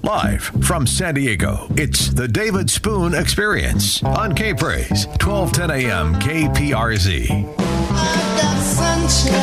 Live from San Diego, it's the David Spoon Experience on K-Praise, 1210 a.m. KPRZ. I've got sunshine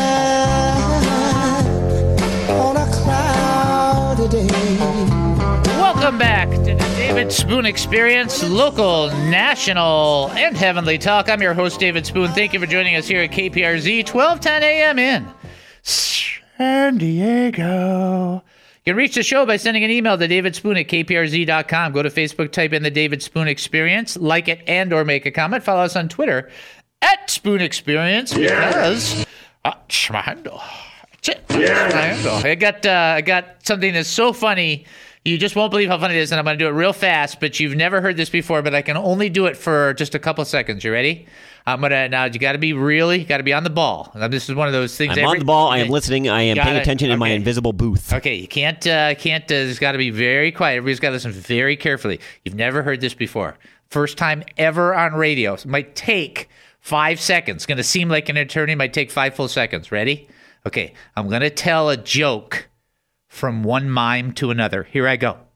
on a cloudy day. Welcome back to the David Spoon Experience, local, national, and heavenly talk. I'm your host, David Spoon. Thank you for joining us here at KPRZ, 1210 a.m. in San Diego. You can reach the show by sending an email to davidspoon@kprz.com. Go to Facebook, type in the David Spoon Experience, like it, and or make a comment. Follow us on Twitter @Spoon Experience because that's my handle. That's it. That's my handle. I got something that's so funny. You just won't believe how funny it is, and I'm going to do it real fast, but you've never heard this before, but I can only do it for just a couple seconds. You ready? Now you got to be on the ball. Now, this is one of those things. I'm on the ball. I am listening. I am paying attention in my invisible booth. Okay, you can't, there's got to be very quiet. Everybody's got to listen very carefully. You've never heard this before. First time ever on radio. It might take 5 seconds. It's going to seem like an eternity. It might take 5 full seconds. Ready? Okay, I'm going to tell a joke from one mime to another. Here I go.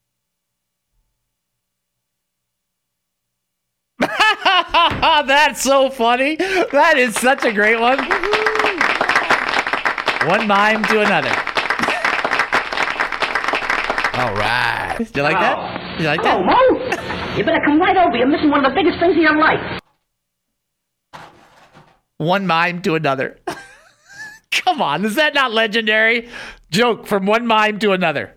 That's so funny. That is such a great one. One mime to another. All right. Do you like that? You like that? Mo, you better come right over. You're missing one of the biggest things in your life. One mime to another. Come on, is that not legendary? Joke from one mime to another.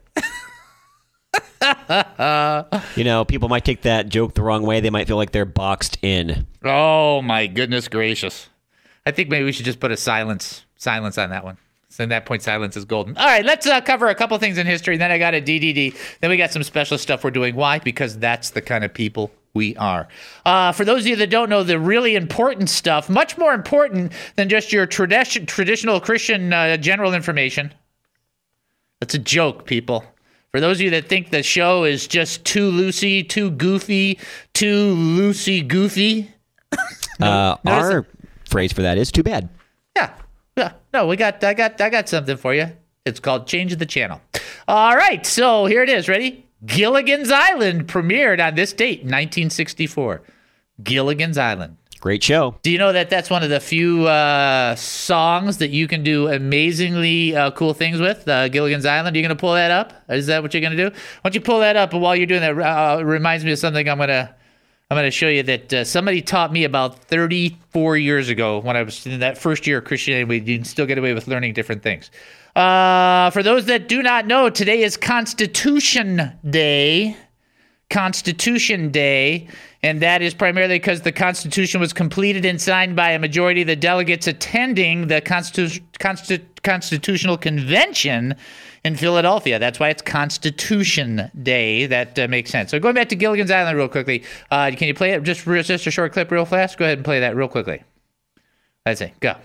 People might take that joke the wrong way. They might feel like they're boxed in. Oh, my goodness gracious. I think maybe we should just put a silence on that one. So at that point, silence is golden. All right, let's cover a couple things in history. Then I got a DDD. Then we got some special stuff we're doing. Why? Because that's the kind of people we are. For those of you that don't know, the really important stuff, much more important than just your traditional Christian general information. That's a joke, people. For those of you that think the show is just too loosey, too goofy, too loosey-goofy. Our phrase for that is too bad. Yeah. No, I got something for you. It's called Change the Channel. All right, so here it is. Ready? Gilligan's Island premiered on this date, 1964. Gilligan's Island. Great show. Do you know that that's one of the few songs that you can do amazingly cool things with? Gilligan's Island. Are you going to pull that up? Is that what you're going to do? Why don't you pull that up? And while you're doing that, it reminds me of something I'm going to show you that somebody taught me about 34 years ago when I was in that first year of Christianity. We can still get away with learning different things. For those that do not know, today is Constitution Day. Constitution Day, and that is primarily because the Constitution was completed and signed by a majority of the delegates attending the Constitutional Convention in Philadelphia. That's why it's Constitution Day. That makes sense. So going back to Gilligan's Island real quickly, can you play it just a short clip real fast? Go ahead and play that real quickly. Let's see. Go.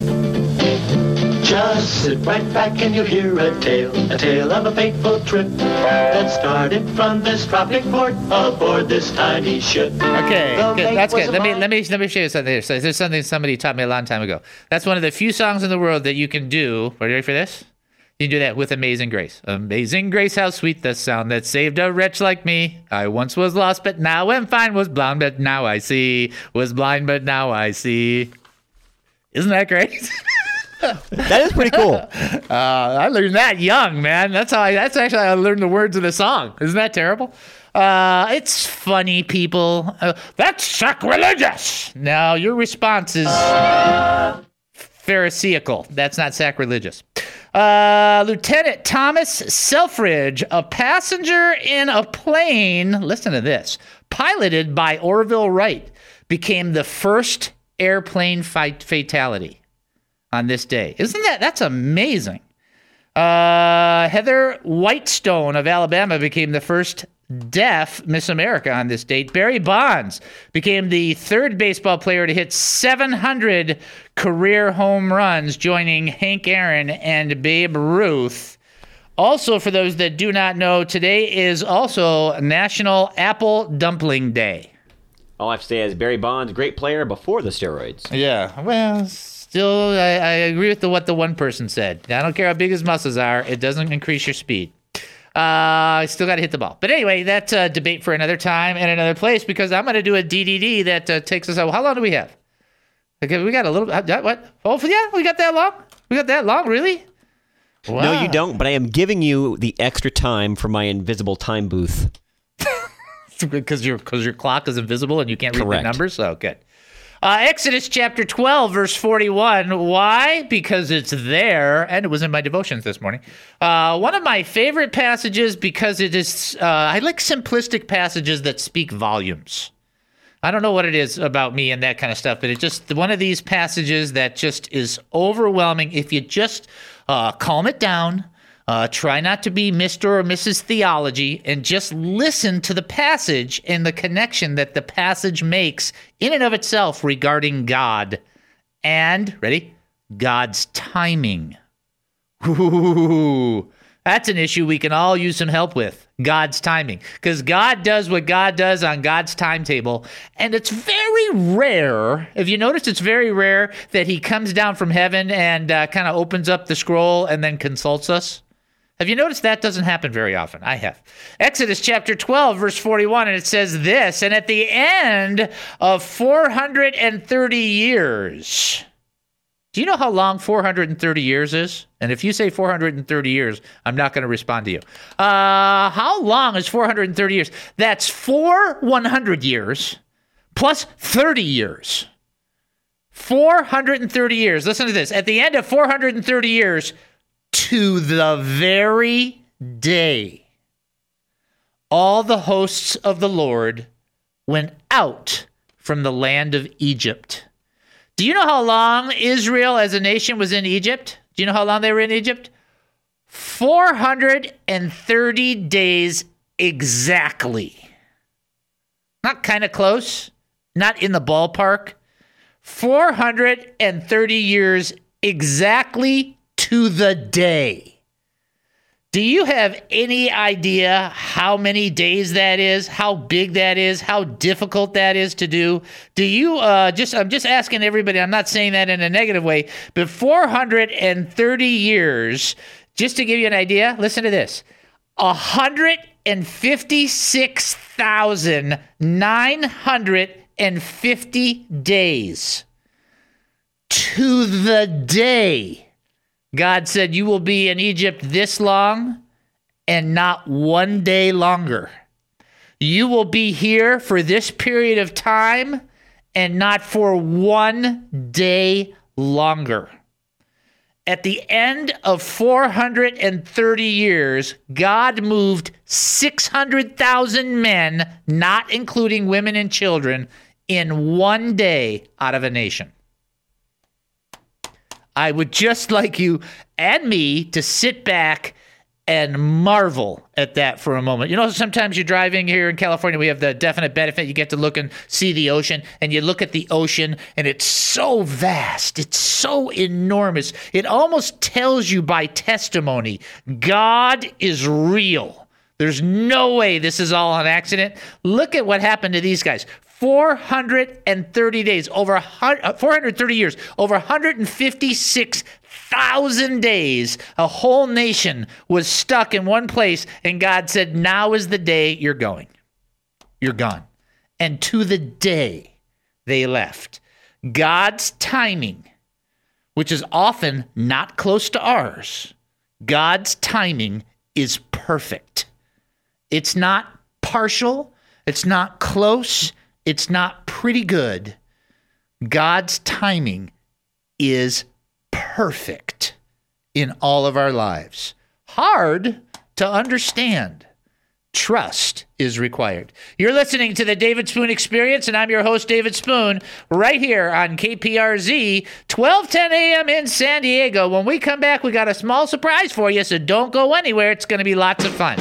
Just sit right back and you'll hear a tale of a fateful trip that started from this tropic port aboard this tiny ship. Okay, good. That's good. Let me show you something here. So there's something somebody taught me a long time ago. That's one of the few songs in the world that you can do. Are you ready for this? You can do that with Amazing Grace. Amazing Grace, how sweet the sound that saved a wretch like me. I once was lost, but now am fine. Was blind, but now I see. Was blind, but now I see. Isn't that great? That is pretty cool. I learned that young, man. That's actually how I learned the words of the song. Isn't that terrible? It's funny, people. That's sacrilegious. Now, your response is pharisaical. That's not sacrilegious. Lieutenant Thomas Selfridge, a passenger in a plane, listen to this, piloted by Orville Wright, became the first airplane fatality on this day. That's amazing. Heather Whitestone of Alabama became the first deaf Miss America on this date. Barry Bonds became the third baseball player to hit 700 career home runs, joining Hank Aaron and Babe Ruth. Also, for those that do not know, today is also National Apple Dumpling Day. All I have to say is Barry Bonds, great player before the steroids. Yeah, well, still, I agree with what the one person said. I don't care how big his muscles are. It doesn't increase your speed. I still got to hit the ball. But anyway, that's a debate for another time and another place because I'm going to do a DDD that takes us out. How long do we have? Okay, we got a little. What? Oh, yeah, we got that long? We got that long? Really? Wow. No, you don't, but I am giving you the extra time for my invisible time booth. Because your clock is invisible and you can't read Correct. the numbers? Oh, good. Exodus chapter 12, verse 41. Why? Because it's there, and it was in my devotions this morning. One of my favorite passages because it is, I like simplistic passages that speak volumes. I don't know what it is about me and that kind of stuff, but it's just one of these passages that just is overwhelming. If you just calm it down, try not to be Mr. or Mrs. Theology, and just listen to the passage and the connection that the passage makes in and of itself regarding God and, ready, God's timing. Ooh, that's an issue we can all use some help with. God's timing. Because God does what God does on God's timetable. And it's very rare, if you notice, it's very rare that he comes down from heaven and kind of opens up the scroll and then consults us. Have you noticed that doesn't happen very often? I have. Exodus chapter 12, verse 41, and it says this, and at the end of 430 years... Do you know how long 430 years is? And if you say 430 years, I'm not going to respond to you. How long is 430 years? That's 100 years plus 30 years. 430 years. Listen to this. At the end of 430 years, to the very day, all the hosts of the Lord went out from the land of Egypt. Do you know how long Israel as a nation was in Egypt? Do you know how long they were in Egypt? 430 days exactly. Not kind of close, not in the ballpark. 430 years exactly to the day. Do you have any idea how many days that is, how big that is, how difficult that is to do? Do you I'm just asking everybody, I'm not saying that in a negative way, but 430 years, just to give you an idea, listen to this, 156,950 days to the day. God said, you will be in Egypt this long and not one day longer. You will be here for this period of time and not for one day longer. At the end of 430 years, God moved 600,000 men, not including women and children, in one day out of a nation. I would just like you and me to sit back and marvel at that for a moment. You know, sometimes you're driving here in California, we have the definite benefit. You get to look and see the ocean, and you look at the ocean, and it's so vast. It's so enormous. It almost tells you by testimony, God is real. There's no way this is all an accident. Look at what happened to these guys. 430 days, over 430 years, over 156,000 days, a whole nation was stuck in one place, and God said, now is the day you're going. You're gone. And to the day they left. God's timing, which is often not close to ours, God's timing is perfect. It's not partial. It's not close. It's not pretty good. God's timing is perfect in all of our lives. Hard to understand. Trust is required. You're listening to the David Spoon Experience, and I'm your host, David Spoon, right here on KPRZ, 1210 a.m. in San Diego. When we come back, we got a small surprise for you, so don't go anywhere. It's going to be lots of fun.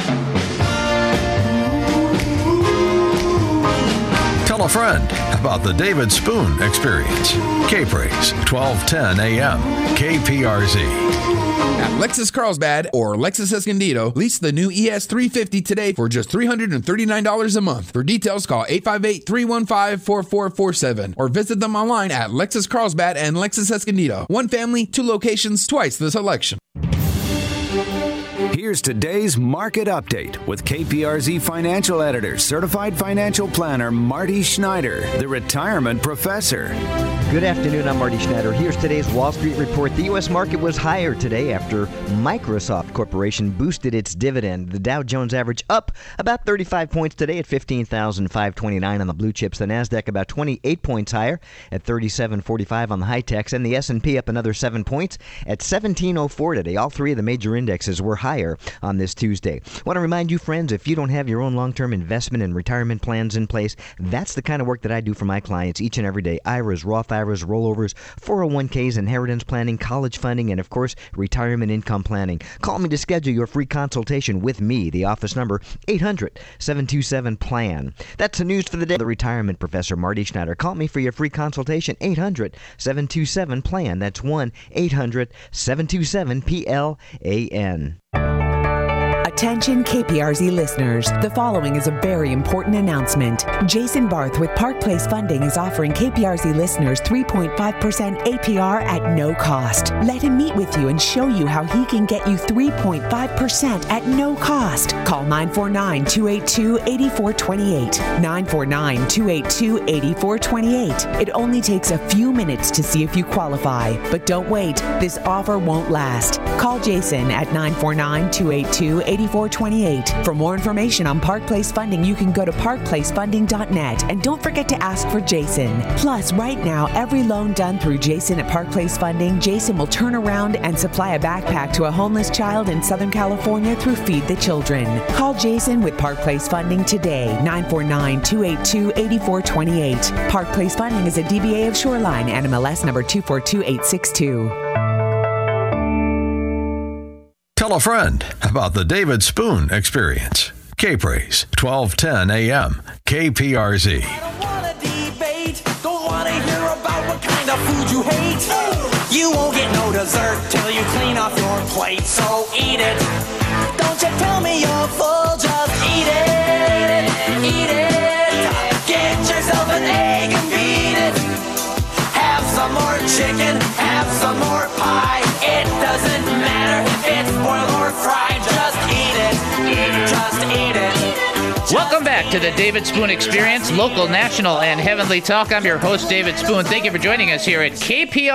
Tell a friend about the David Spoon Experience. K-Praise, 1210 a.m. KPRZ. At Lexus Carlsbad or Lexus Escondido, lease the new ES350 today for just $339 a month. For details, call 858-315-4447 or visit them online at Lexus Carlsbad and Lexus Escondido. One family, two locations, twice the selection. Here's today's market update with KPRZ financial editor, certified financial planner Marty Schneider, the retirement professor. Good afternoon, I'm Marty Schneider. Here's today's Wall Street report. The U.S. market was higher today after Microsoft Corporation boosted its dividend. The Dow Jones average up about 35 points today at 15,529 on the blue chips. The NASDAQ about 28 points higher at 3745 on the high techs. And the S&P up another 7 points at 1704 today. All three of the major indexes were higher on this Tuesday. I want to remind you, friends, if you don't have your own long-term investment and retirement plans in place, that's the kind of work that I do for my clients each and every day. IRAs, Roth IRAs, rollovers, 401ks, inheritance planning, college funding, and of course, retirement income planning. Call me to schedule your free consultation with me. The office number, 800-727-PLAN. That's the news for the day. The retirement professor, Marty Schneider. Call me for your free consultation, 800-727-PLAN. That's 1-800-727-PLAN. Attention KPRZ listeners, the following is a very important announcement. Jason Barth with Park Place Funding is offering KPRZ listeners 3.5% APR at no cost. Let him meet with you and show you how he can get you 3.5% at no cost. Call 949-282-8428. 949-282-8428. It only takes a few minutes to see if you qualify. But don't wait, this offer won't last. Call Jason at 949-282-8428. For more information on Park Place Funding, you can go to parkplacefunding.net. And don't forget to ask for Jason. Plus, right now, every loan done through Jason at Park Place Funding, Jason will turn around and supply a backpack to a homeless child in Southern California through Feed the Children. Call Jason with Park Place Funding today, 949-282-8428. Park Place Funding is a DBA of Shoreline, NMLS number 242862. Tell a friend about the David Spoon Experience. K-Praise, 1210 a.m. KPRZ. Don't wanna debate, don't wanna hear about what kind of food you hate. You won't get no dessert till you clean off your plate, so eat it. Don't you tell me you're full, just eat it. Eat it. Get yourself an egg and beat it. Have some more chicken, have some more pie. It doesn't matter if it's boiled or fried, just eat it. Just eat it. Welcome back to the David Spoon Experience, local, national, and heavenly talk. I'm your host, David Spoon. Thank you for joining us here at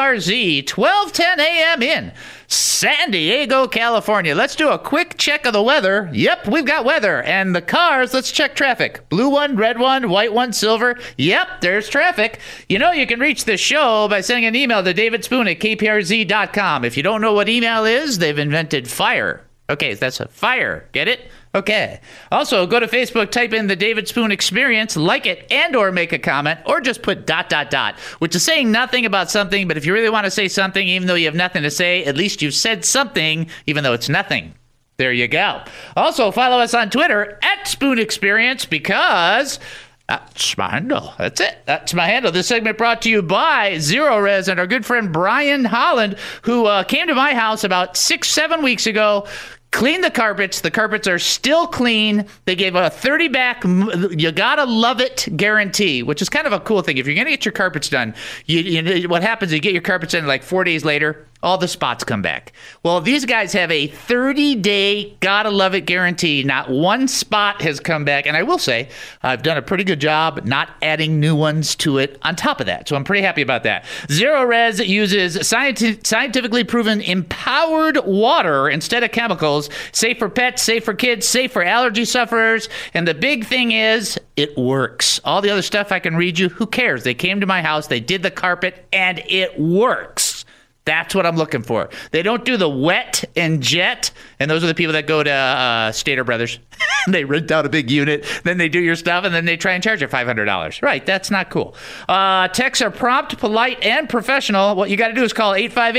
KPRZ, 1210 a.m. in San Diego, California. Let's do a quick check of the weather. Yep, we've got weather. And the cars, let's check traffic. Blue one, red one, white one, silver. Yep, there's traffic. You know you can reach the show by sending an email to davidspoon@kprz.com. If you don't know what email is, they've invented FIRE. Okay, that's a fire. Get it? Okay. Also, go to Facebook, type in the David Spoon Experience, like it, and or make a comment, or just put ... which is saying nothing about something, but if you really want to say something, even though you have nothing to say, at least you've said something, even though it's nothing. There you go. Also, follow us on Twitter, @Spoon Experience, because... that's my handle. That's it. That's my handle. This segment brought to you by Zero Res and our good friend Brian Holland, who came to my house about 6-7 weeks ago, cleaned the carpets. The carpets are still clean. They gave a 30-back, you gotta love it guarantee, which is kind of a cool thing. If you're going to get your carpets done, what happens is you get your carpets in like 4 days later, all the spots come back. Well, these guys have a 30-day gotta love it guarantee. Not one spot has come back. And I will say, I've done a pretty good job not adding new ones to it on top of that. So I'm pretty happy about that. Zero Res uses scientifically proven empowered water instead of chemicals. Safe for pets, safe for kids, safe for allergy sufferers. And the big thing is, it works. All the other stuff I can read you, who cares? They came to my house, they did the carpet, and it works. That's what I'm looking for. They don't do the wet and jet, and those are the people that go to Stater Brothers. They rent out a big unit, then they do your stuff, and then they try and charge you $500. Right, that's not cool. Texts are prompt, polite, and professional. What you got to do is call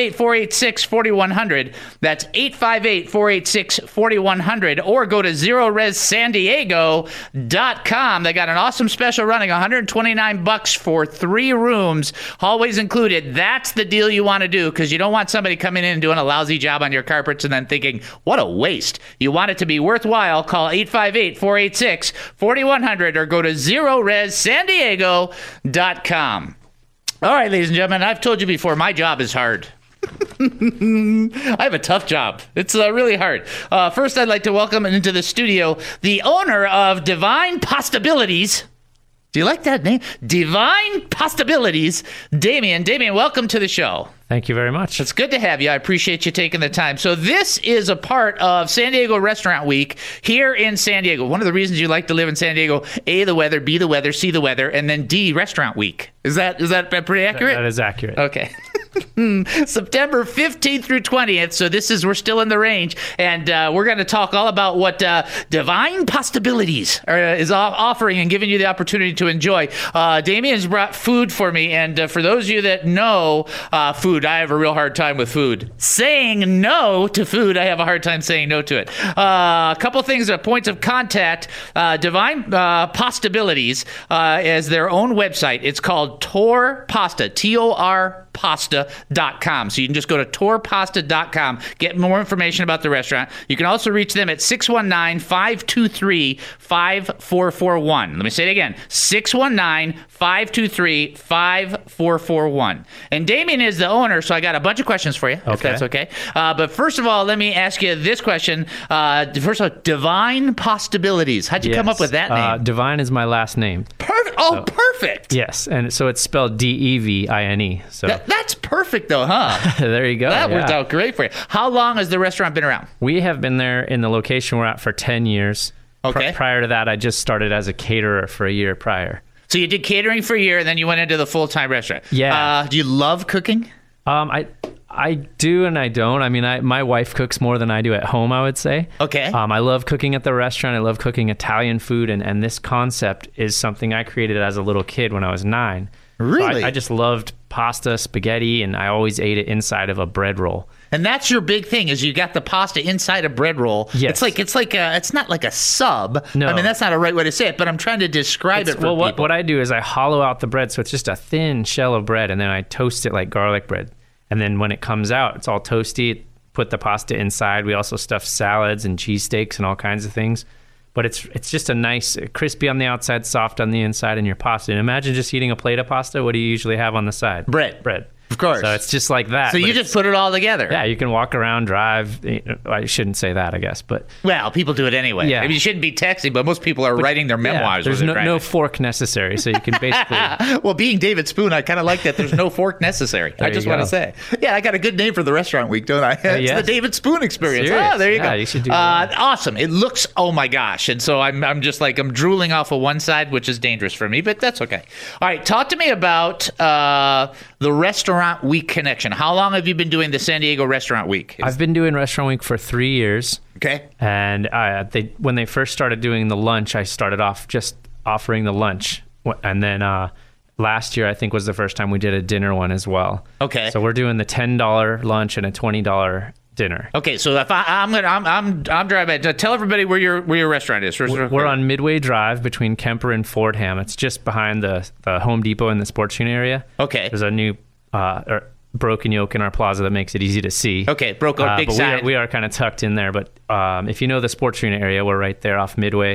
858-486-4100. That's 858-486-4100, or go to ZeroResSanDiego.com. They got an awesome special running, $129 for 3 rooms, hallways included. That's the deal you want to do, because you don't want somebody coming in and doing a lousy job on your carpets and then thinking, what a waste. You want it to be worthwhile. Call 858-486-4100 or go to ZeroResSanDiego.com. All right, ladies and gentlemen, I've told you before, my job is hard. I have a tough job. It's really hard. First, I'd like to welcome into the studio the owner of Divine Possibilities. Do you like that name? Divine Possibilities. Damien, welcome to the show. Thank you very much. It's good to have you. I appreciate you taking the time. So this is a part of San Diego Restaurant Week here in San Diego. One of the reasons you like to live in San Diego, A, the weather, B, the weather, C, the weather, and then D, Restaurant Week. Is that pretty accurate? That is accurate. Okay. September 15th through 20th. So we're still in the range. And we're going to talk all about what Divine Possibilities is offering and giving you the opportunity to enjoy. Damien's brought food for me. And for those of you that know food, I have a real hard time with food. Saying no to food, I have a hard time saying no to it. A couple things, points of contact. Divine Possibilities is their own website. It's called Tor Pasta, T-O-R pasta.com. So you can just go to torpasta.com, get more information about the restaurant. You can also reach them at 619-523-5441. Let me say it again, 619-523-5441. And Damien is the owner, so I got a bunch of questions for you, if that's okay. But first of all, let me ask you this question. First of all, Divine Possibilities. How'd you come up with that name? Divine is my last name. Perfect. Oh, perfect. Yes, and so it's spelled D-E-V-I-N-E. So that's perfect, though, huh? There you go. That worked out great for you. How long has the restaurant been around? We have been there in the location we're at for 10 years. Okay. Prior to that, I just started as a caterer for a year prior. So you did catering for a year, and then you went into the full-time restaurant. Yeah. Do you love cooking? I do and I don't. I mean, my wife cooks more than I do at home, I would say. Okay. I love cooking at the restaurant. I love cooking Italian food, and this concept is something I created as a little kid when I was 9. Really? So I just loved pasta, spaghetti, and I always ate it inside of a bread roll. And that's your big thing, is you got the pasta inside a bread roll. Yes. It's not like a sub. No. I mean, that's not a right way to say it, but I'm trying to describe it for people. What I do is I hollow out the bread, so it's just a thin shell of bread, and then I toast it like garlic bread. And then when it comes out, it's all toasty. Put the pasta inside. We also stuff salads and cheesesteaks and all kinds of things. But it's just a nice, crispy on the outside, soft on the inside, and your pasta. And imagine just eating a plate of pasta. What do you usually have on the side? Bread. Of course. So it's just like that. So you just put it all together. Yeah, you can walk around, drive. I shouldn't say that, I guess, but well, people do it anyway. Yeah. I mean, you shouldn't be texting, but most people are writing their memoirs. There's no fork necessary, so you can basically. Well, being David Spoon, I kind of like that. There's no fork necessary. I just want to say, yeah, I got a good name for the restaurant week, don't I? It's the David Spoon Experience. Serious? Oh, there you go. You should do that. Awesome. It looks, oh my gosh, and so I'm just like I'm drooling off of one side, which is dangerous for me, but that's okay. All right, talk to me about the Restaurant Week connection. How long have you been doing the San Diego Restaurant Week? I've been doing Restaurant Week for 3 years. Okay. And when they first started doing the lunch, I started off just offering the lunch. And then last year, I think, was the first time we did a dinner one as well. Okay. So we're doing the $10 lunch and a $20 dinner. Okay, so if I'm driving. Tell everybody where your restaurant is. We're on Midway Drive between Kemper and Fordham. It's just behind the Home Depot in the Sports Unit area. Okay. There's a new Broken Yoke in our plaza that makes it easy to see. Okay, big sign. We are kind of tucked in there, but if you know the Sports Unit area, we're right there off Midway,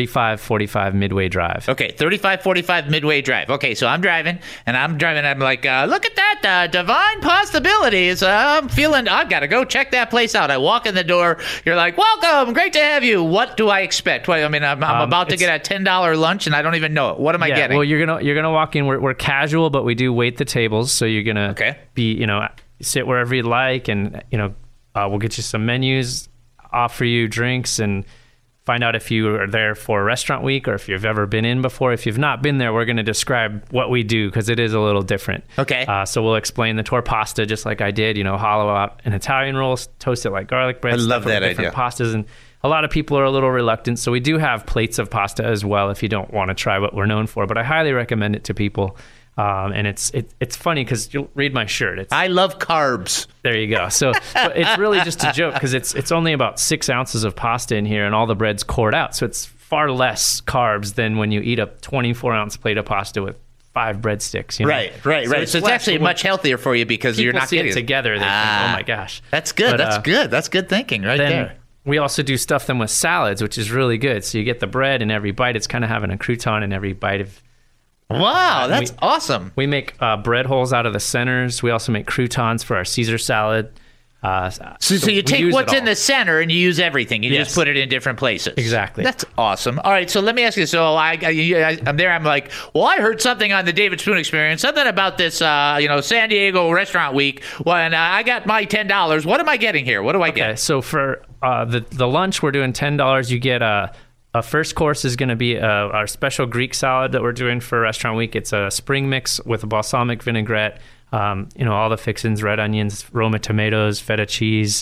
3545 Midway Drive. Okay, 3545 Midway Drive. Okay, so I'm driving. I'm like, look at that, Divine Possibilities. I'm feeling, I've got to go check that place out. I walk in the door. You're like, welcome, great to have you. What do I expect? Well, I mean, I'm about to get a $10 lunch, and I don't even know it. What am I getting? Well, you're gonna walk in. We're casual, but we do wait the tables, so you're gonna be, sit wherever you like, and we'll get you some menus, offer you drinks, and find out if you are there for a restaurant week or if you've ever been in before. If you've not been there, we're going to describe what we do because it is a little different. Okay. So we'll explain the Tor Pasta just like I did, hollow out an Italian roll, toast it like garlic bread. I love that different idea. Pastas, and a lot of people are a little reluctant, so we do have plates of pasta as well if you don't want to try what we're known for, but I highly recommend it to people. And it's funny because you'll read my shirt. I love carbs. There you go. So it's really just a joke because it's only about 6 ounces of pasta in here and all the bread's cored out. So it's far less carbs than when you eat a 24-ounce plate of pasta with 5 breadsticks. Right. So it's actually much healthier for you because you're not getting it together. They think, oh my gosh. That's good. That's good. That's good thinking right there. We also do stuff them with salads, which is really good. So you get the bread in every bite. It's kind of having a crouton in every bite of Wow, that's awesome. We make bread holes out of the centers. We also make croutons for our Caesar salad. So you take what's in the center and you use everything. You just put it in different places. Exactly. That's awesome. All right, so let me ask you. So I'm there. I'm like, well, I heard something on the David Spoon Experience, something about this, San Diego Restaurant Week. When I got my $10, what am I getting here? What do I get? So for the lunch, we're doing $10. You get a first course is going to be our special Greek salad that we're doing for Restaurant Week. It's a spring mix with a balsamic vinaigrette. All the fixins, red onions, Roma tomatoes, feta cheese,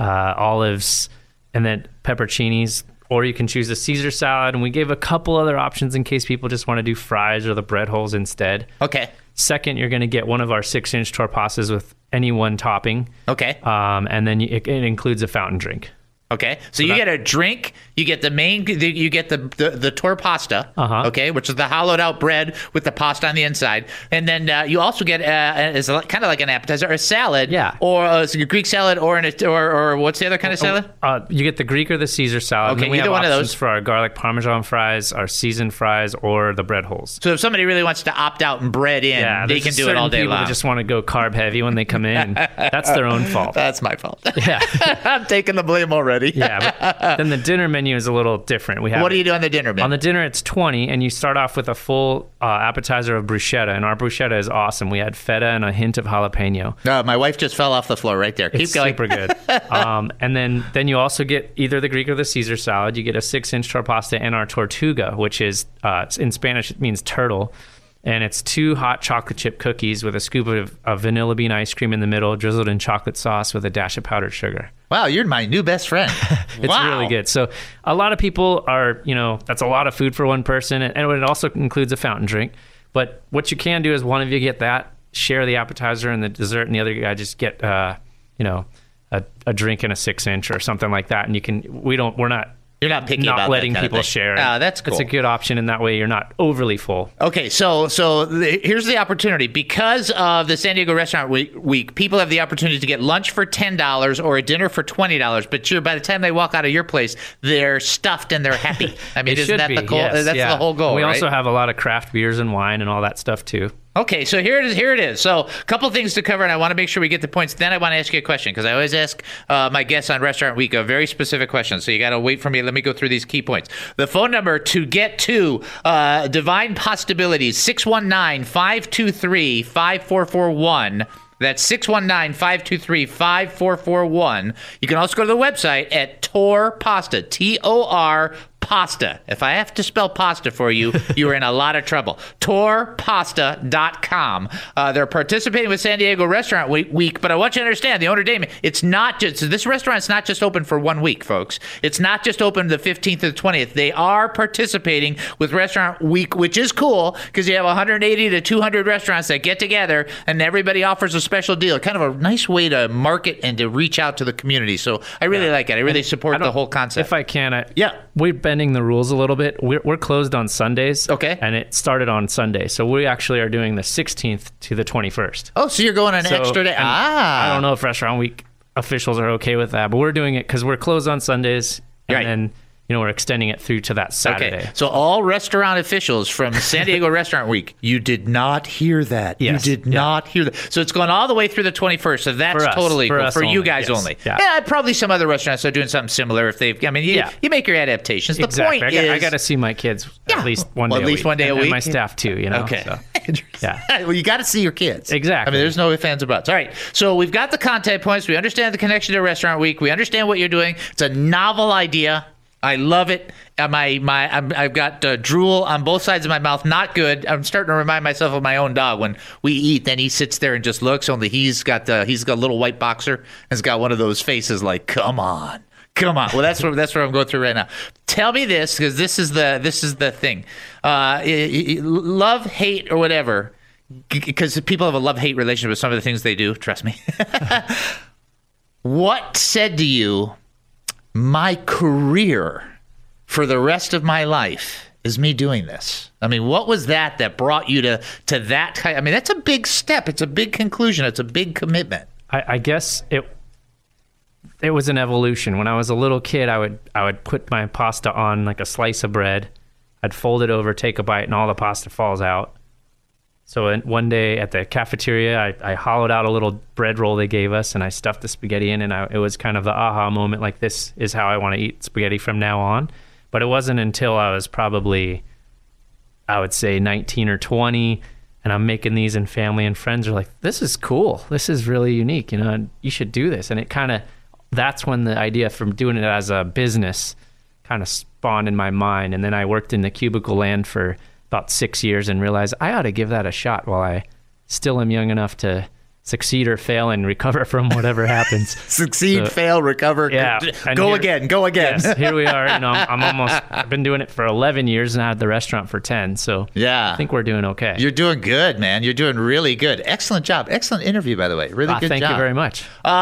olives, and then pepperoncinis. Or you can choose a Caesar salad. And we gave a couple other options in case people just want to do fries or the bread holes instead. Okay. Second, you're going to get one of our 6-inch torpastas with any one topping. Okay. And then it includes a fountain drink. Okay, so you get a drink, you get you get the torpasta, okay, which is the hollowed out bread with the pasta on the inside, and then you also get it's kind of like an appetizer, a salad, or a Greek salad, or what's the other kind of salad? You get the Greek or the Caesar salad. Okay, and we either have one of those for our garlic parmesan fries, our seasoned fries, or the bread holes. So if somebody really wants to opt out and bread in, they can do it all day long. People just want to go carb heavy when they come in. That's their own fault. That's my fault. Yeah, I'm taking the blame already. Yeah. But then the dinner menu is a little different. What do you do on the dinner menu? On the dinner, it's $20, and you start off with a full appetizer of bruschetta, and our bruschetta is awesome. We had feta and a hint of jalapeno. My wife just fell off the floor right there. Keep going. Super good. And then you also get either the Greek or the Caesar salad. You get a 6-inch torpasta and our tortuga, which is, in Spanish, it means turtle. And it's 2 hot chocolate chip cookies with a scoop of vanilla bean ice cream in the middle, drizzled in chocolate sauce with a dash of powdered sugar. Wow, you're my new best friend. It's really good. So a lot of people are, that's a lot of food for one person. And it also includes a fountain drink. But what you can do is one of you get that, share the appetizer and the dessert, and the other guy just get, a drink and a 6-inch or something like that. And you're not picky about letting that kind people of thing. share. That's cool. It's a good option in that way. You're not overly full. Okay, so here's the opportunity. Because of the San Diego Restaurant Week, people have the opportunity to get lunch for $10 or a dinner for $20. But by the time they walk out of your place, they're stuffed and they're happy. I mean, isn't that the goal? Yes, that's the whole goal, We right? also have a lot of craft beers and wine and all that stuff too. Okay, so here it is. So a couple things to cover, and I want to make sure we get the points. Then I want to ask you a question, because I always ask my guests on Restaurant Week a very specific question. So you got to wait for me. Let me go through these key points. The phone number to get to Divine Possibilities, 619-523-5441. That's 619-523-5441. You can also go to the website at Tor Pasta, T-O-R Pasta. If I have to spell pasta for you, you're in a lot of trouble. TorPasta.com. They're participating with San Diego Restaurant Week, but I want you to understand, the owner, Damon, this restaurant's not just open for 1 week, folks. It's not just open the 15th or the 20th. They are participating with Restaurant Week, which is cool, because you have 180 to 200 restaurants that get together, and everybody offers a special deal. Kind of a nice way to market and to reach out to the community. So I really like it. I really support the whole concept. If I can, we're bending the rules a little bit. We're closed on Sundays. Okay. And it started on Sunday. So we actually are doing the 16th to the 21st. Oh, so you're going an extra day. I don't know if Restaurant Week officials are okay with that, but we're doing it because we're closed on Sundays. And then we're extending it through to that Saturday. Okay. So all restaurant officials from San Diego Restaurant Week, you did not hear that. Yes. You did not hear that. So it's going all the way through the 21st. So that's totally cool. For you guys only. Yeah, probably some other restaurants are doing something similar. If they've, you make your adaptations. Exactly. The point is, I got to see my kids at least one day a week. At least one day a week. And my staff too. Okay. So, well, you got to see your kids. Exactly. I mean, there's no ifs, ands, or buts. All right. So we've got the content points. We understand the connection to Restaurant Week. We understand what you're doing. It's a novel idea. I love it. I've got drool on both sides of my mouth. Not good. I'm starting to remind myself of my own dog. When we eat, then he sits there and just looks. Only he's got a little white boxer and has got one of those faces like, come on. Well, that's what I'm going through right now. Tell me this, because this is the thing. Love, hate, or whatever, because people have a love-hate relationship with some of the things they do. Trust me. What said to you, my career for the rest of my life is me doing this? I mean, what was that brought you to that kind? I mean, that's a big step. It's a big conclusion. It's a big commitment. I guess it was an evolution. When I was a little kid, I would put my pasta on like a slice of bread. I'd fold it over, take a bite, and all the pasta falls out. So one day at the cafeteria, I hollowed out a little bread roll they gave us, and I stuffed the spaghetti in, and it was kind of the aha moment, like, this is how I want to eat spaghetti from now on. But it wasn't until I was probably, I would say, 19 or 20, and I'm making these, and family and friends are like, this is cool. This is really unique. You should do this. And it kind of, that's when the idea from doing it as a business kind of spawned in my mind. And then I worked in the cubicle land for about 6 years and realized I ought to give that a shot while I still am young enough to succeed or fail and recover from whatever happens. Succeed, fail, recover. Yeah. Go again. Yes, here we are. I've been doing it for 11 years and I had the restaurant for 10. So yeah, I think we're doing okay. You're doing good, man. You're doing really good. Excellent job. Excellent interview, by the way. Really good thank job. you very much.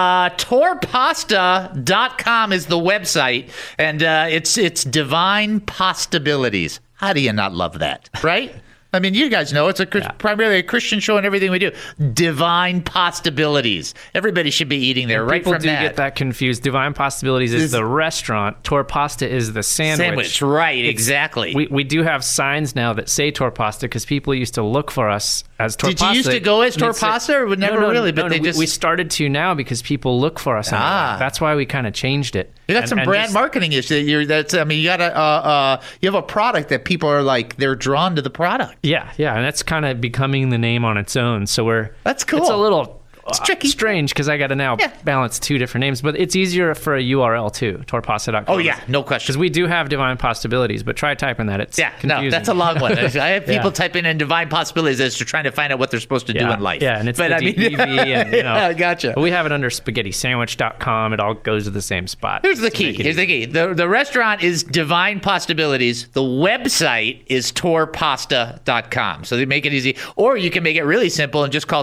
Torpasta.com is the website, and it's Divine Possibilities. How do you not love that, right? I mean, you guys know it's primarily a Christian show and everything we do. Divine Possibilities. Everybody should be eating there right from that. People do get that confused. Divine Possibilities is the restaurant. Torpasta is the sandwich. Right, exactly. We do have signs now that say Torpasta because people used to look for us as Torpasta. Did you used to go as Torpasta or never really? But we started to now because people look for us. That's why we kind of changed it. You got some brand marketing issues. You got you have a product that people are like, they're drawn to the product. Yeah, and that's kind of becoming the name on its own. So that's cool. It's a little tricky, strange because I got to now balance two different names, but it's easier for a URL too. Torpasta.com. Oh yeah, no question. Because we do have Divine Possibilities, but try typing that. It's confusing. No, that's a long one. I have people typing in Divine Possibilities as to trying to find out what they're supposed to do in life. Yeah, and it's DEV, and I gotcha. But we have it under SpaghettiSandwich.com. It all goes to the same spot. Here's the key. The restaurant is Divine Possibilities. The website is Torpasta.com. So they make it easy. Or you can make it really simple and just call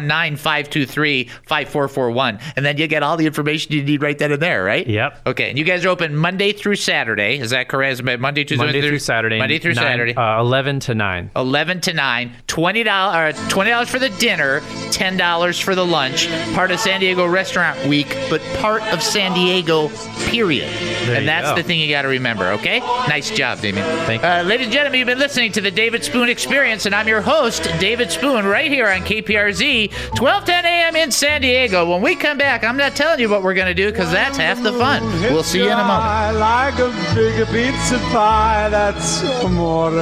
619-523-5441. And then you get all the information you need right then and there, right? Yep. Okay. And you guys are open Monday through Saturday. Is that correct? Monday through Saturday. Monday through Saturday. 11 to 9. 11 to 9. $20 for the dinner, $10 for the lunch. Part of San Diego Restaurant Week, but part of San Diego, period. And that's the thing you got to remember, okay? Nice job, Damien. Thank you. Ladies and gentlemen, you've been listening to the David Spoon Experience, and I'm your host, David Spoon, right here on KPRZ, 1210 a.m. in San Diego. When we come back, I'm not telling you what we're going to do because that's half the fun. We'll see you in a moment. I like a big pizza pie, that's amore.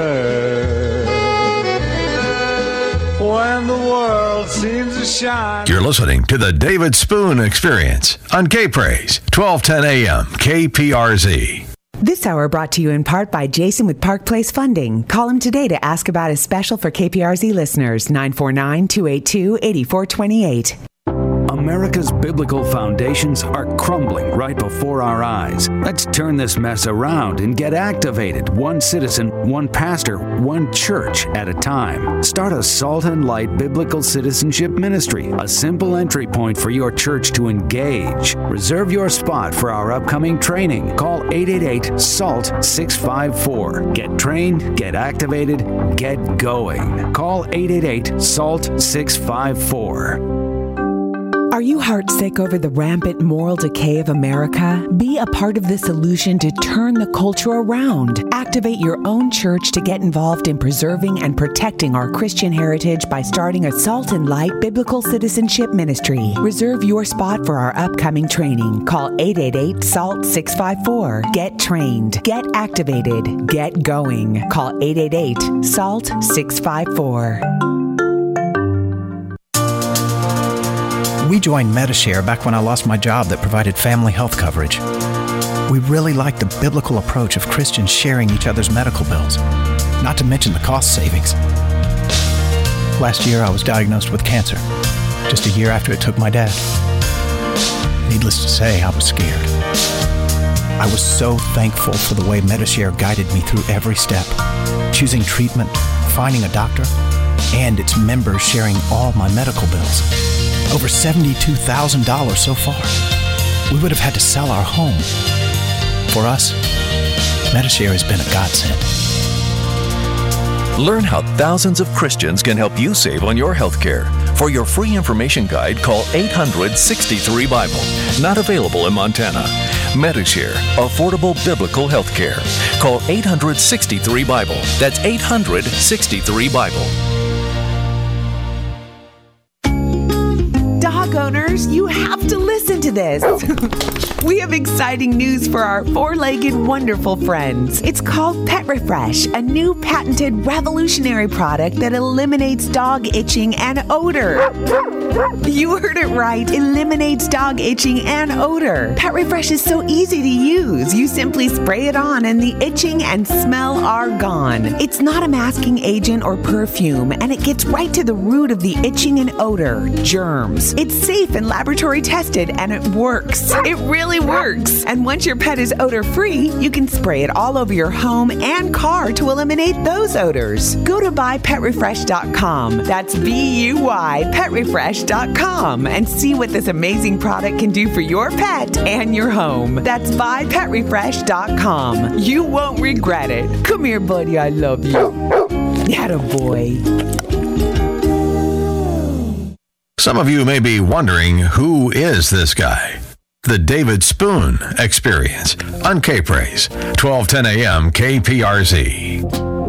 When the world seems to shine. You're listening to the David Spoon Experience on K-Praise, 1210 a.m. KPRZ. This hour brought to you in part by Jason with Park Place Funding. Call him today to ask about his special for KPRZ listeners, 949-282-8428. America's biblical foundations are crumbling right before our eyes. Let's turn this mess around and get activated. One citizen, one pastor, one church at a time. Start a Salt and Light Biblical Citizenship Ministry, a simple entry point for your church to engage. Reserve your spot for our upcoming training. Call 888-SALT-654. Get trained, get activated, get going. Call 888-SALT-654. Are you heartsick over the rampant moral decay of America? Be a part of the solution to turn the culture around. Activate your own church to get involved in preserving and protecting our Christian heritage by starting a Salt and Light Biblical Citizenship Ministry. Reserve your spot for our upcoming training. Call 888-SALT-654. Get trained. Get activated. Get going. Call 888-SALT-654. We joined Medishare back when I lost my job that provided family health coverage. We really liked the biblical approach of Christians sharing each other's medical bills, not to mention the cost savings. Last year, I was diagnosed with cancer, just a year after it took my dad. Needless to say, I was scared. I was so thankful for the way Medishare guided me through every step, choosing treatment, finding a doctor, and its members sharing all my medical bills. Over $72,000 so far. We would have had to sell our home. For us, Medishare has been a godsend. Learn how thousands of Christians can help you save on your health care. For your free information guide, call 800-63-BIBLE. Not available in Montana. Medishare, affordable biblical health care. Call 800-63-BIBLE. That's 800-63-BIBLE. dog owners, you have to listen to this. We have exciting news for our four-legged wonderful friends. It's called Pet Refresh, a new patented revolutionary product that eliminates dog itching and odor. You heard it right. Eliminates dog itching and odor. Pet Refresh is so easy to use. You simply spray it on and the itching and smell are gone. It's not a masking agent or perfume, and it gets right to the root of the itching and odor, germs. It's safe and laboratory tested, and it works. It really works. And once your pet is odor-free, you can spray it all over your home and car to eliminate those odors. Go to buypetrefresh.com. That's BUY petrefresh.com and see what this amazing product can do for your pet and your home. That's buypetrefresh.com. You won't regret it. Come here, buddy. I love you. Attaboy. Some of you may be wondering, who is this guy? The David Spoon Experience on K-Praise, 1210 a.m. KPRZ.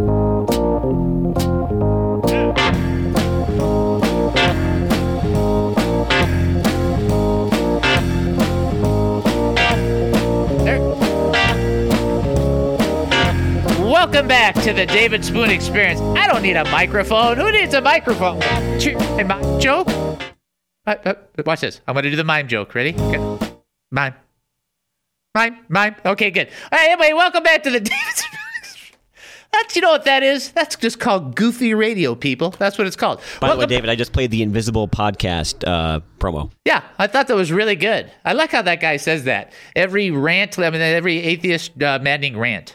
Welcome back to the David Spoon Experience. I don't need a microphone. Who needs a microphone? A mime joke? Watch this. I'm going to do the mime joke. Ready? Okay. Mime. Okay, good. All right, anyway, welcome back to the David Spoon Experience. You know what that is? That's just called goofy radio, people. That's what it's called. By the way, David, I just played the Invisible podcast promo. Yeah, I thought that was really good. I like how that guy says that. Every atheist maddening rant.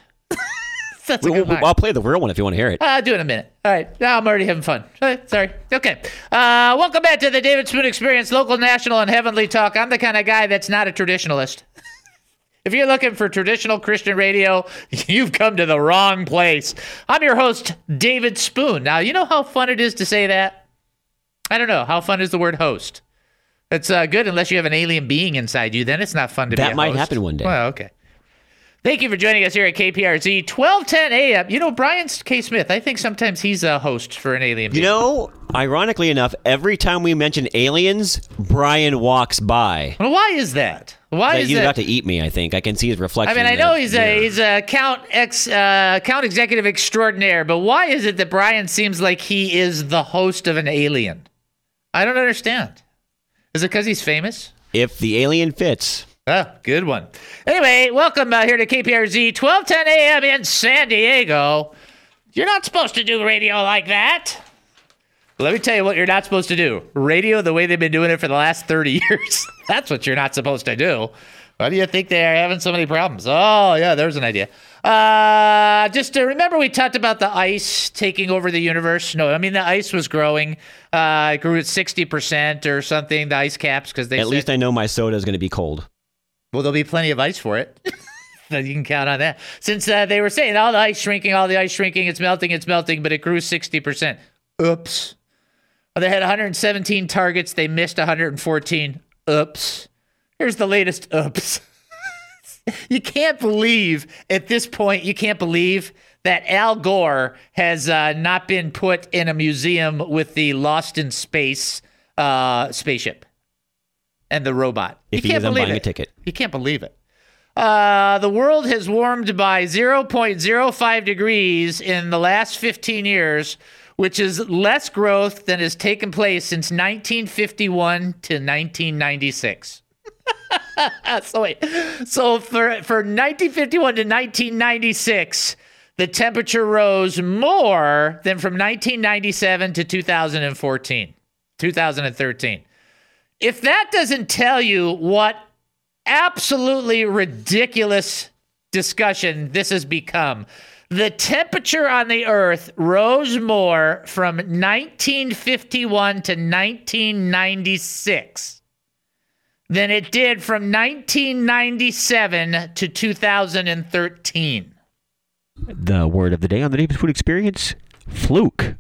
I'll play the real one if you want to hear it. I'll do it in a minute. All right. Now I'm already having fun. Sorry. Okay. Welcome back to the David Spoon Experience, local, national, and heavenly talk. I'm the kind of guy that's not a traditionalist. If you're looking for traditional Christian radio, you've come to the wrong place. I'm your host, David Spoon. Now, you know how fun it is to say that? I don't know. How fun is the word host? It's good unless you have an alien being inside you. Then it's not fun to be a host. That might happen one day. Well, okay. Thank you for joining us here at KPRZ, 1210 a.m. You know, Brian K. Smith, I think sometimes he's a host for an alien being. You know, ironically enough, every time we mention aliens, Brian walks by. Well, why is that? Why is he's that? about to eat me, I think. I can see his reflection. I mean, I know he's a account executive extraordinaire, but why is it that Brian seems like he is the host of an alien? I don't understand. Is it because he's famous? If the alien fits. Oh, good one. Anyway, welcome here to KPRZ, 1210 a.m. in San Diego. You're not supposed to do radio like that. Let me tell you what you're not supposed to do. Radio the way they've been doing it for the last 30 years. That's what you're not supposed to do. Why do you think they are having so many problems? Oh, yeah, there's an idea. Just to remember we talked about the ice taking over the universe. No, I mean, the ice was growing. It grew at 60% or something, the ice caps. Because At least I know my soda is going to be cold. Well, there'll be plenty of ice for it. So you can count on that. Since they were saying all the ice shrinking, it's melting, but it grew 60%. Oops. Well, they had 117 targets. They missed 114. Oops. Here's the latest oops. You can't believe, at this point, that Al Gore has not been put in a museum with the Lost in Space spaceship. And the robot. If he is, I'm buying a ticket. You can't believe it. The world has warmed by 0.05 degrees in the last 15 years, which is less growth than has taken place since 1951 to 1996. So for 1951 to 1996, the temperature rose more than from 1997 to 2013. If that doesn't tell you what absolutely ridiculous discussion this has become, the temperature on the Earth rose more from 1951 to 1996 than it did from 1997 to 2013. The word of the day on the David Spoon Experience, fluke.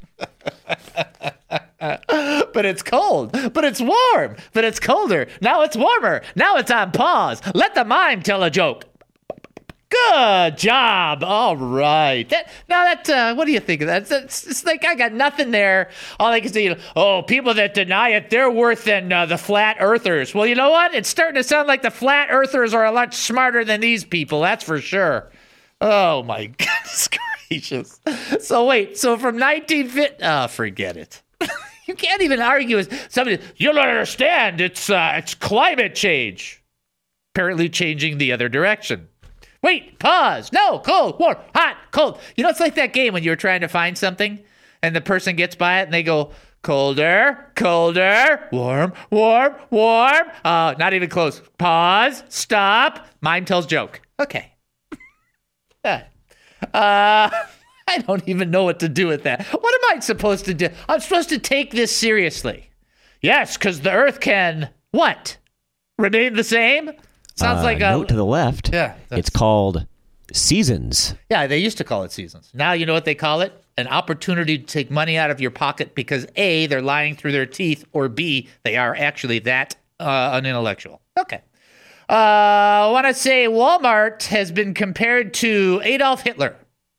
But it's cold. But it's warm. But it's colder. Now it's warmer. Now it's on pause. Let the mime tell a joke. Good. Good job. All right. What do you think of that? It's like I got nothing there. All I can say, people that deny it, they're worse than the flat earthers. Well, you know what? It's starting to sound like the flat earthers are a lot smarter than these people. That's for sure. Oh, my goodness gracious. So from 1950, forget it. You can't even argue with somebody. You don't understand. It's climate change. Apparently changing the other direction. Wait, pause. No, cold, warm, hot, cold. It's like that game when you're trying to find something and the person gets by it and they go, colder, colder, warm, warm, warm. Not even close. Pause, stop. Mime tells joke. Okay. I don't even know what to do with that. What am I supposed to do? I'm supposed to take this seriously. Yes, because the Earth can, what? Remain the same? Sounds like a note to the left. Yeah. It's called seasons. Yeah, they used to call it seasons. Now you know what they call it? An opportunity to take money out of your pocket because A, they're lying through their teeth, or B, they are actually that unintellectual. Okay. I want to say Walmart has been compared to Adolf Hitler.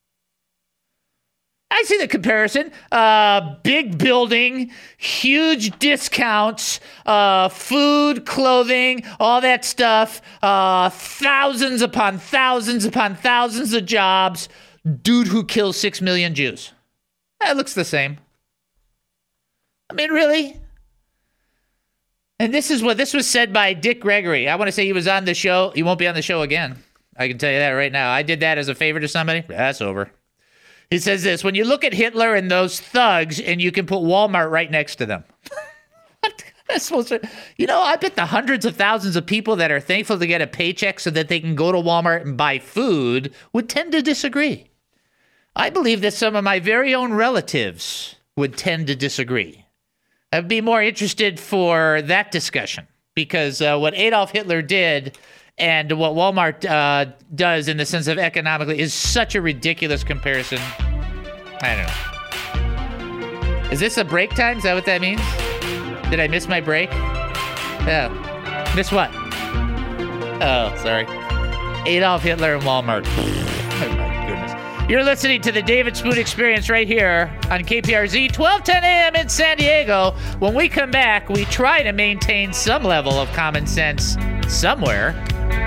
I see the comparison. Big building, huge discounts, food, clothing, all that stuff. Thousands upon thousands upon thousands of jobs. Dude who kills 6 million Jews. That looks the same. I mean, really? And this was said by Dick Gregory. I want to say he was on the show. He won't be on the show again. I can tell you that right now. I did that as a favor to somebody. That's over. He says this, when you look at Hitler and those thugs and you can put Walmart right next to them. What? That's supposed to, I bet the hundreds of thousands of people that are thankful to get a paycheck so that they can go to Walmart and buy food would tend to disagree. I believe that some of my very own relatives would tend to disagree. I'd be more interested for that discussion because what Adolf Hitler did and what Walmart does in the sense of economically is such a ridiculous comparison. I don't know. Is this a break time? Is that what that means? Did I miss my break? Oh. Miss what? Oh, sorry. Adolf Hitler and Walmart. Oh, my goodness. You're listening to the David Spoon Experience right here on KPRZ, 1210 a.m. in San Diego. When we come back, we try to maintain some level of common sense somewhere.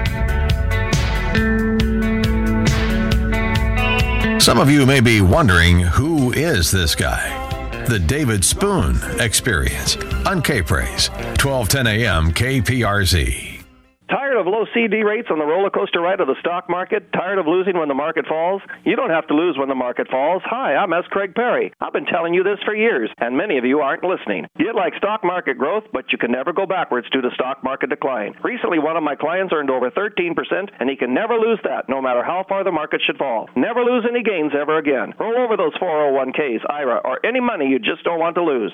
Some of you may be wondering, who is this guy? The David Spoon Experience on K-Praise, 1210 a.m. KPRZ. Tired of low CD rates on the roller coaster ride of the stock market? Tired of losing when the market falls? You don't have to lose when the market falls. Hi, I'm S. Craig Perry. I've been telling you this for years, and many of you aren't listening. You'd like stock market growth, but you can never go backwards due to stock market decline. Recently, one of my clients earned over 13%, and he can never lose that, no matter how far the market should fall. Never lose any gains ever again. Roll over those 401ks, IRA, or any money you just don't want to lose.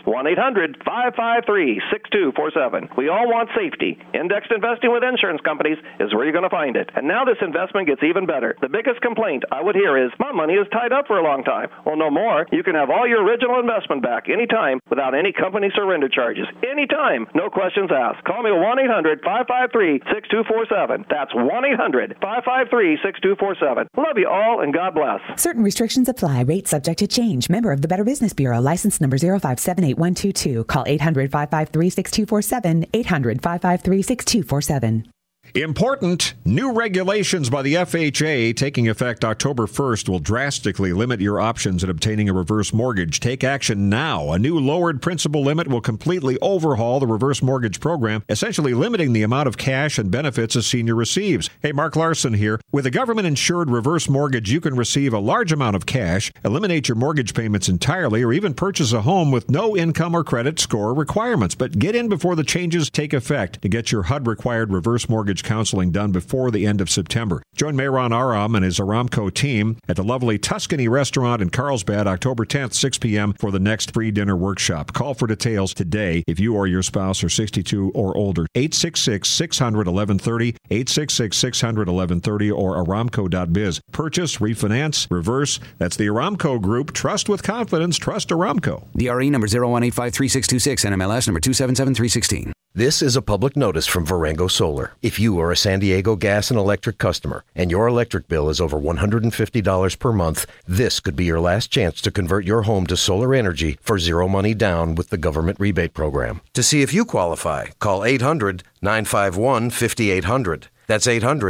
1-800-553-6247. We all want safety. Indexed investing with insurance companies is where you're going to find it. And now this investment gets even better. The biggest complaint I would hear is, my money is tied up for a long time. Well, no more. You can have all your original investment back anytime without any company surrender charges. Anytime. No questions asked. Call me at 1-800-553-6247. That's 1-800-553-6247. Love you all and God bless. Certain restrictions apply. Rates subject to change. Member of the Better Business Bureau. License number 0578122. Call 800-553-6247. 800-553-6247. Important, new regulations by the FHA taking effect October 1st will drastically limit your options in obtaining a reverse mortgage. Take action now. A new lowered principal limit will completely overhaul the reverse mortgage program, essentially limiting the amount of cash and benefits a senior receives. Hey, Mark Larson here. With a government-insured reverse mortgage, you can receive a large amount of cash, eliminate your mortgage payments entirely, or even purchase a home with no income or credit score requirements. But get in before the changes take effect to get your HUD-required reverse mortgage counseling done before the end of September. Join Mehran Aram and his Aramco team at the lovely Tuscany restaurant in Carlsbad, October 10th, 6 p.m. for the next free dinner workshop. Call for details today if you or your spouse are 62 or older. 866-600-1130, 866-600-1130, or aramco.biz. Purchase, refinance, reverse. That's the Aramco Group. Trust with confidence. Trust Aramco. DRE number 01853626, NMLS number 277316. This is a public notice from Varango Solar. If you are a San Diego Gas and Electric customer and your electric bill is over $150 per month, this could be your last chance to convert your home to solar energy for zero money down with the government rebate program. To see if you qualify, call 800-951-5800. That's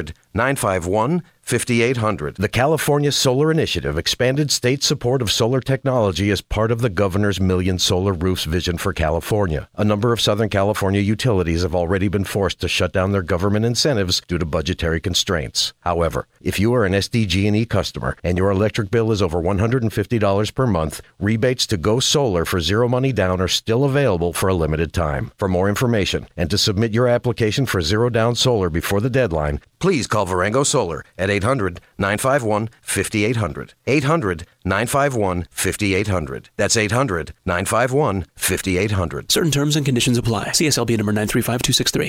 800-951-5800. The California Solar Initiative expanded state support of solar technology as part of the governor's Million Solar Roofs vision for California. A number of Southern California utilities have already been forced to shut down their government incentives due to budgetary constraints. However, if you are an SDG&E customer and your electric bill is over $150 per month, rebates to go solar for zero money down are still available for a limited time. For more information and to submit your application for zero down solar before the deadline, please call Varango Solar at 800-951-5800. 800-951-5800. That's 800-951-5800. Certain terms and conditions apply. CSLB number 935263.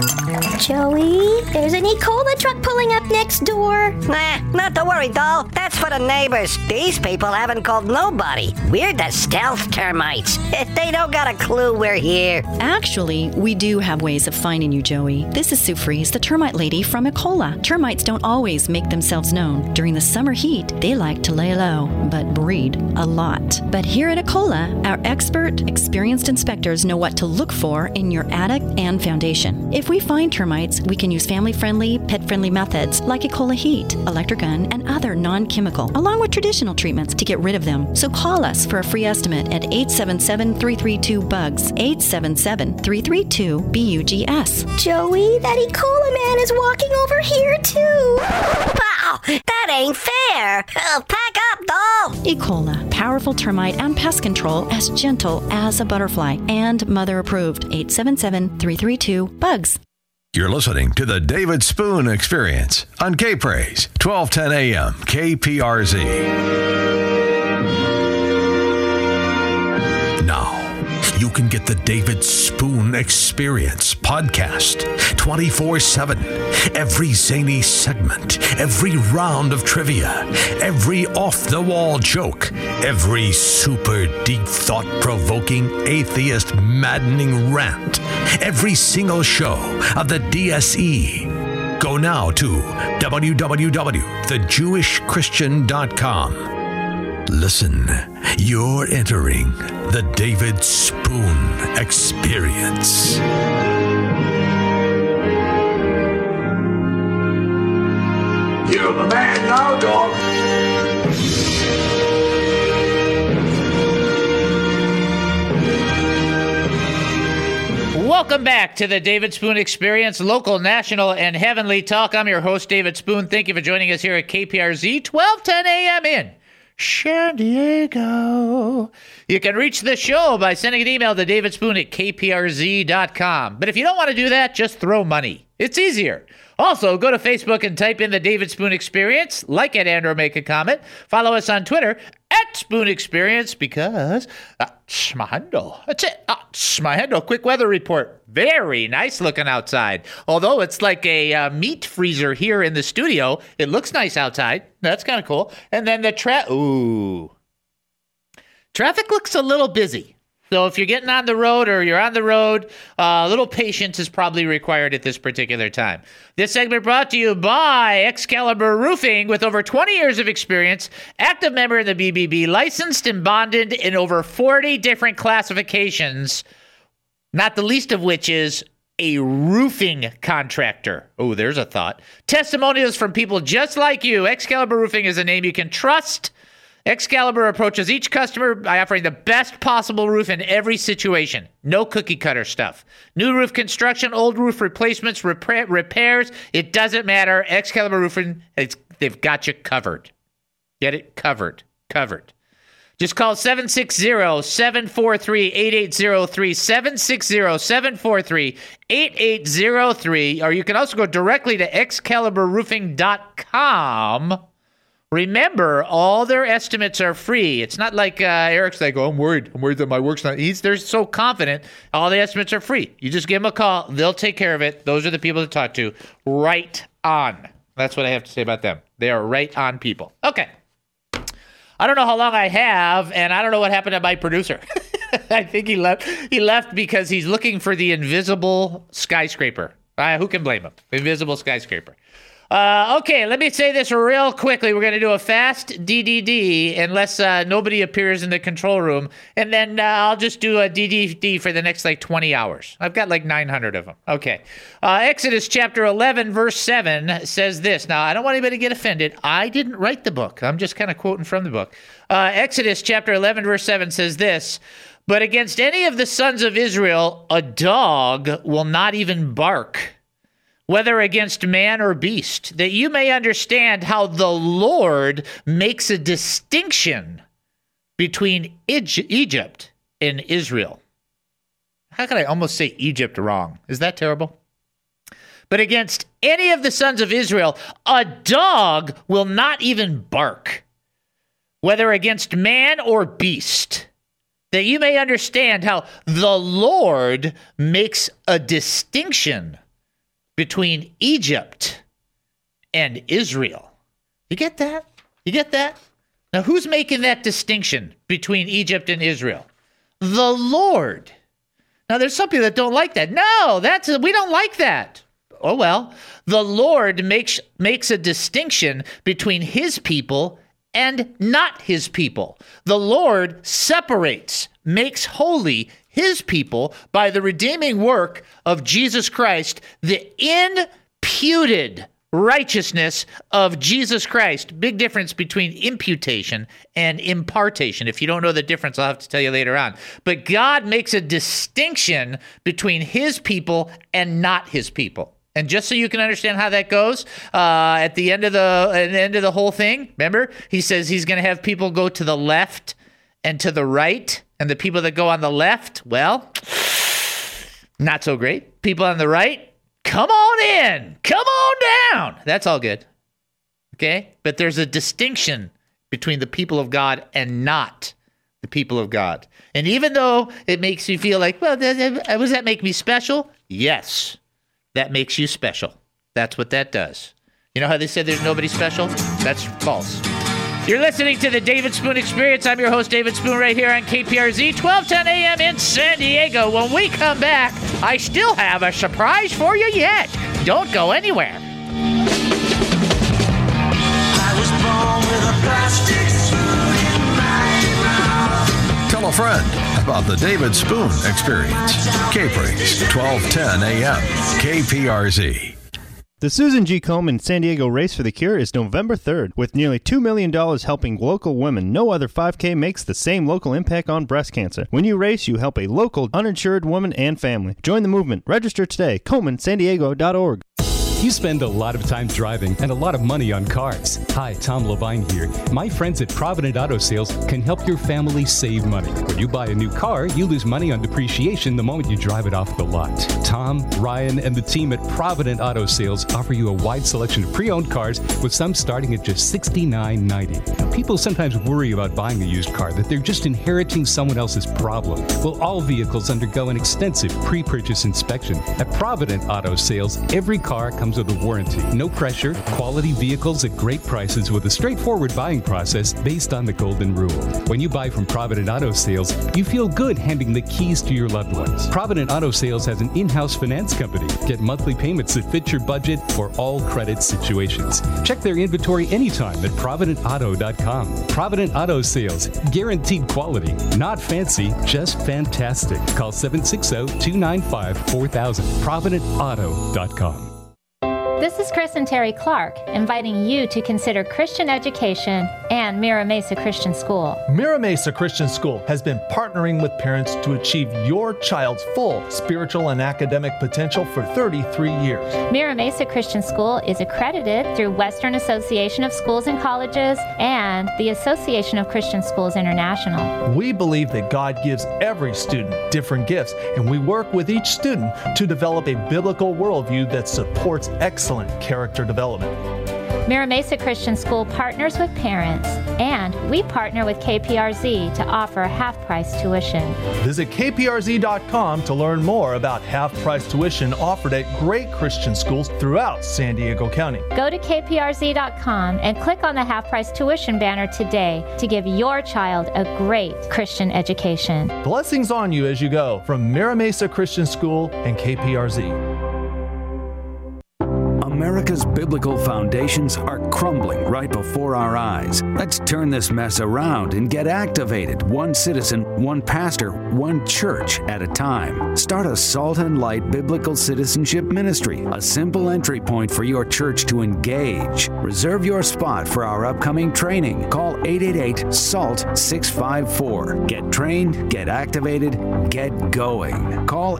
Joey, there's an E. Cola truck pulling up next door. Nah, not to worry, doll. That's for the neighbors. These people haven't called nobody. We're the stealth termites. They don't got a clue we're here. Actually, we do have ways of finding you, Joey. This is Sue Freeze, the termite lady from Ecola. Termites don't always make themselves known. During the summer heat, they like to lay low, but breed a lot. But here at Ecola, our expert, experienced inspectors know what to look for in your attic and foundation. If we find termites, we can use family-friendly, pet-friendly methods like Ecola Heat, Electric Gun, and other non-chemical, along with traditional treatments to get rid of them. So call us for a free estimate at 877-332-BUGS, 877-332-BUGS. Joey, that E. Cola man is walking over here too. Wow, that ain't fair. Pack up, doll. Ecola, powerful termite and pest control as gentle as a butterfly, and mother approved. 877-332-BUGS. You're listening to the David Spoon Experience on K-Praise, 1210 AM, KPRZ. Now, you can get the David Spoon Experience podcast 24/7. Every zany segment, every round of trivia, every off-the-wall joke, every super deep thought-provoking atheist maddening rant, every single show of the DSE. Go now to www.thejewishchristian.com. Listen, you're entering the David Spoon Experience. You're the man now, dog. Welcome back to the David Spoon Experience, local, national, and heavenly talk. I'm your host, David Spoon. Thank you for joining us here at KPRZ, 1210 AM in San Diego. You can reach the show by sending an email to davidspoon@kprz.com. But if you don't want to do that, just throw money. It's easier. Also, go to Facebook and type in the David Spoon Experience, like it and or make a comment. Follow us on Twitter @Spoon Experience because that's my handle. That's it. That's my handle. Quick weather report. Very nice looking outside. Although it's like a meat freezer here in the studio, it looks nice outside. That's kind of cool. And then the traffic looks a little busy. So if you're getting on the road or you're on the road, a little patience is probably required at this particular time. This segment brought to you by Excalibur Roofing with over 20 years of experience, active member in the BBB, licensed and bonded in over 40 different classifications, not the least of which is a roofing contractor. Oh, there's a thought. Testimonials from people just like you. Excalibur Roofing is a name you can trust. Excalibur approaches each customer by offering the best possible roof in every situation. No cookie cutter stuff. New roof construction, old roof replacements, repairs. It doesn't matter. Excalibur Roofing, they've got you covered. Get it? Covered. Just call 760-743-8803, 760-743-8803, or you can also go directly to excaliburroofing.com. Remember, all their estimates are free. It's not like Eric's like, I'm worried that my work's not. They're so confident. All the estimates are free. You just give them a call. They'll take care of it. Those are the people to talk to. Right on. That's what I have to say about them. They are right on people. Okay. I don't know how long I have, and I don't know what happened to my producer. I think he left. He left because he's looking for the invisible skyscraper. Who can blame him? Invisible skyscraper. Okay, let me say this real quickly. We're going to do a fast DDD unless nobody appears in the control room. And then I'll just do a DDD for the next 20 hours. I've got 900 of them. Okay. Exodus chapter 11, verse 7 says this. Now, I don't want anybody to get offended. I didn't write the book. I'm just kind of quoting from the book. Exodus chapter 11, verse 7 says this. But against any of the sons of Israel, a dog will not even bark, whether against man or beast, that you may understand how the Lord makes a distinction between Egypt and Israel. How could I almost say Egypt wrong? Is that terrible? But against any of the sons of Israel, a dog will not even bark, whether against man or beast, that you may understand how the Lord makes a distinction between Egypt and Israel. You get that? You get that? Now, who's making that distinction between Egypt and Israel? The Lord. Now, there's some people that don't like that. No, we don't like that. Oh, well, the Lord makes a distinction between his people and not his people. The Lord separates, makes holy his people by the redeeming work of Jesus Christ, the imputed righteousness of Jesus Christ. Big difference between imputation and impartation. If you don't know the difference, I'll have to tell you later on. But God makes a distinction between his people and not his people. And just so you can understand how that goes, at the end of the whole thing, remember, he says he's going to have people go to the left and to the right, and the people that go on the left, well, not so great. People on the right, come on in, come on down. That's all good. Okay? But there's a distinction between the people of God and not the people of God. And even though it makes you feel like, well, does that make me special? Yes. That makes you special. That's what that does. You know how they said there's nobody special? That's false. You're listening to the David Spoon Experience. I'm your host, David Spoon, right here on KPRZ, 1210 a.m. in San Diego. When we come back, I still have a surprise for you yet. Don't go anywhere. I was born with a plastic spoon in my mouth. Tell a friend about the David Spoon Experience. K-Praise, 1210 a.m. KPRZ. The Susan G. Komen San Diego Race for the Cure is November 3rd. With nearly $2 million helping local women, no other 5K makes the same local impact on breast cancer. When you race, you help a local uninsured woman and family. Join the movement. Register today. KomenSanDiego.org. You spend a lot of time driving and a lot of money on cars. Hi, Tom Levine here. My friends at Provident Auto Sales can help your family save money. When you buy a new car, you lose money on depreciation the moment you drive it off the lot. Tom, Ryan, and the team at Provident Auto Sales offer you a wide selection of pre-owned cars with some starting at just $69.90. People sometimes worry about buying a used car, that they're just inheriting someone else's problem. Well, all vehicles undergo an extensive pre-purchase inspection. At Provident Auto Sales, every car comes with a warranty. No pressure, quality vehicles at great prices with a straightforward buying process based on the golden rule. When you buy from Provident Auto Sales, you feel good handing the keys to your loved ones. Provident Auto Sales has an in-house finance company. Get monthly payments that fit your budget for all credit situations. Check their inventory anytime at ProvidentAuto.com. Provident Auto Sales. Guaranteed quality. Not fancy, just fantastic. Call 760-295-4000. ProvidentAuto.com. This is Chris and Terry Clark, inviting you to consider Christian education and Mira Mesa Christian School. Mira Mesa Christian School has been partnering with parents to achieve your child's full spiritual and academic potential for 33 years. Mira Mesa Christian School is accredited through Western Association of Schools and Colleges and the Association of Christian Schools International. We believe that God gives every student different gifts, and we work with each student to develop a biblical worldview that supports excellent character development. Mira Mesa Christian School partners with parents and We partner with KPRZ to offer half-price tuition. Visit kprz.com to learn more about half-price tuition offered at great Christian schools throughout San Diego County. Go to kprz.com and click on the half-price tuition banner today to give your child a great Christian education. Blessings on you as you go from Mira Mesa Christian School and KPRZ. America's biblical foundations are crumbling right before our eyes. Let's turn this mess around and get activated. One citizen, one pastor, one church at a time. Start a Salt and Light Biblical Citizenship Ministry, a simple entry point for your church to engage. Reserve your spot for our upcoming training. Call 888-SALT-654. Get trained, get activated, get going. Call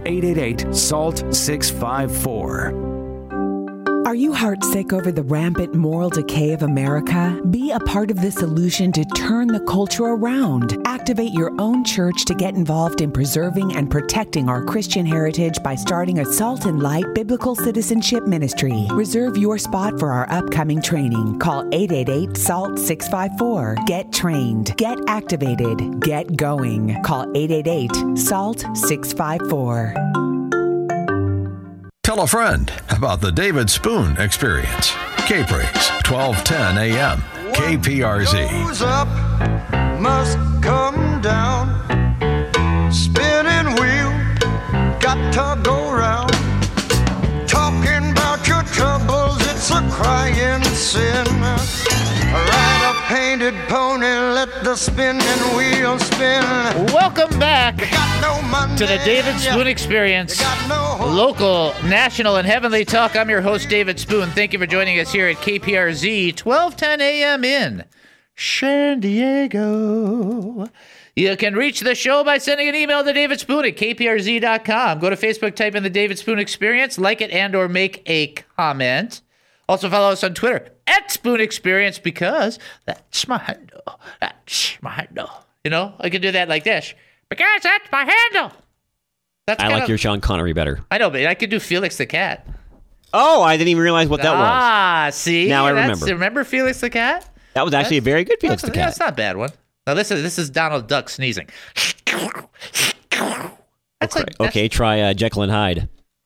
888-SALT-654. Are you heartsick over the rampant moral decay of America? Be a part of the solution to turn the culture around. Activate your own church to get involved in preserving and protecting our Christian heritage by starting a Salt and Light Biblical Citizenship Ministry. Reserve your spot for our upcoming training. Call 888-SALT-654. Get trained, get activated, get going. Call 888-SALT-654. Tell a friend about the David Spoon Experience. K-Praise, 1210 a.m. KPRZ. Goes up, must come down. Spinning wheel, got to go round. Talking about your troubles, it's a crying sin. Ride a painted pony, let the spinning wheel spin. Welcome back to the David Spoon Experience, local, national, and heavenly talk. I'm your host, David Spoon. Thank you for joining us here at KPRZ, 1210 a.m. in San Diego. You can reach the show by sending an email to David Spoon at kprz.com. Go to Facebook, type in the David Spoon Experience, like it, and or make a comment. Also follow us on Twitter at Spoon Experience, because that's my handle. That's my handle. You know, I can do that like this, because that's my handle. That's I like your Sean Connery better. I know, but I could do Felix the Cat. Oh, I didn't even realize what that was. Ah, see? Now I remember. Remember Felix the Cat? That was actually a very good Felix the Cat. That's not a bad one. Now this is Donald Duck sneezing. That's okay, try Jekyll and Hyde.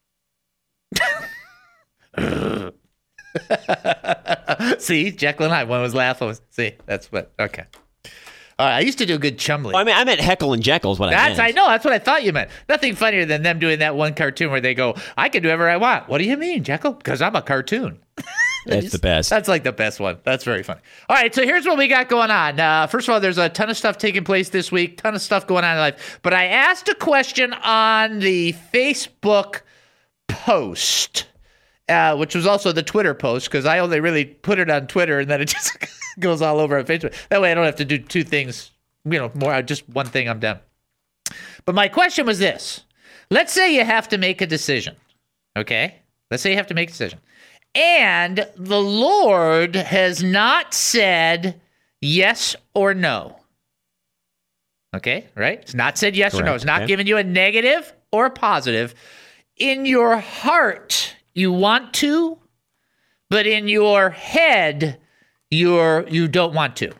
See, Jekyll and Hyde. One was laughing. See, that's what. Okay. All right, I used to do a good Chumley. Well, I meant Heckle and Jekyll is what I meant. I know. That's what I thought you meant. Nothing funnier than them doing that one cartoon where they go, I can do whatever I want. What do you mean, Jekyll? Because I'm a cartoon. That's the best. That's like the best one. That's very funny. All right, so here's what we got going on. First of all, there's a ton of stuff taking place this week, ton of stuff going on in life. But I asked a question on the Facebook post, which was also the Twitter post, because I only really put it on Twitter, and then it just goes all over on Facebook. That way I don't have to do two things, more, just one thing, I'm done. But my question was this. Let's say you have to make a decision, okay? Let's say you have to make a decision. And the Lord has not said yes or no. Okay, right? It's not said yes or no. It's not giving you a negative or a positive. In your heart, you want to, but in your head, you don't want to.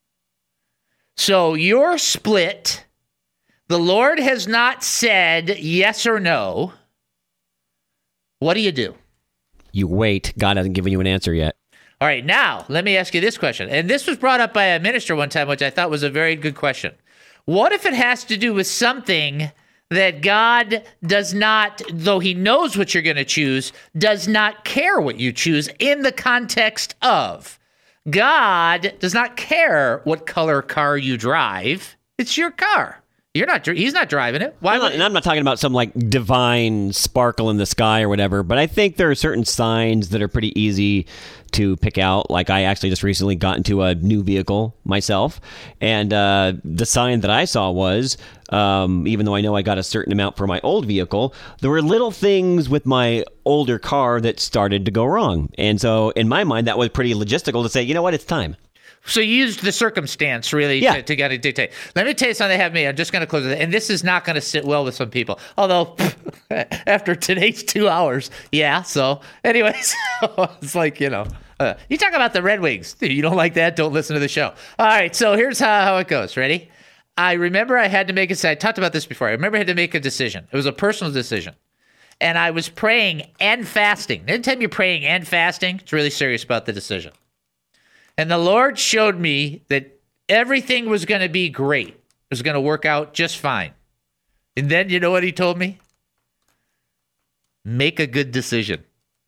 So you're split. The Lord has not said yes or no. What do you do? You wait. God hasn't given you an answer yet. All right, now, let me ask you this question. And this was brought up by a minister one time, which I thought was a very good question. What if it has to do with something that God does not, though he knows what you're going to choose, does not care what you choose in the context of God does not care what color car you drive. It's your car. He's not driving it. And I'm not talking about some like divine sparkle in the sky or whatever, but I think there are certain signs that are pretty easy to pick out. Like I actually just recently got into a new vehicle myself, and the sign that I saw was, even though I know I got a certain amount for my old vehicle, there were little things with my older car that started to go wrong. And so in my mind, that was pretty logistical to say, you know what, it's time. So you used the circumstance really to get it dictate. Let me tell you something they have me. I'm just going to close with it. And this is not going to sit well with some people. Although, after today's 2 hours, yeah. So anyways, it's like, You talk about the Red Wings. You don't like that? Don't listen to the show. All right, so here's how it goes. Ready? I remember I had to make I talked about this before. I remember I had to make a decision. It was a personal decision. And I was praying and fasting. Anytime you're praying and fasting, it's really serious about the decision. And the Lord showed me that everything was going to be great. It was going to work out just fine. And then you know what he told me? Make a good decision.